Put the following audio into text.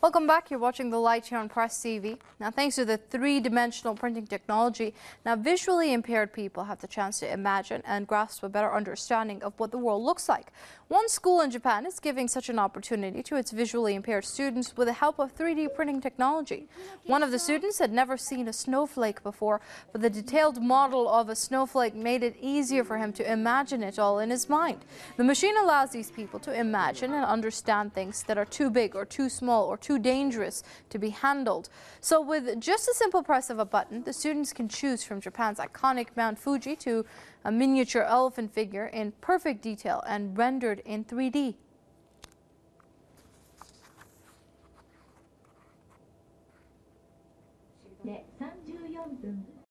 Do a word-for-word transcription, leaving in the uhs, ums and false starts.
Welcome back. You're watching The Light here on Press T V. Now, thanks to the three-dimensional printing technology, now visually impaired people have the chance to imagine and grasp a better understanding of what the world looks like. One school in Japan is giving such an opportunity to its visually impaired students with the help of three D printing technology. One of the students had never seen a snowflake before, but the detailed model of a snowflake made it easier for him to imagine it all in his mind. The machine allows these people to imagine and understand things that are too big or too small or too dangerous to be handled. So with just a simple press of a button, the students can choose from Japan's iconic Mount Fuji to a miniature elephant figure in perfect detail and rendered in three D.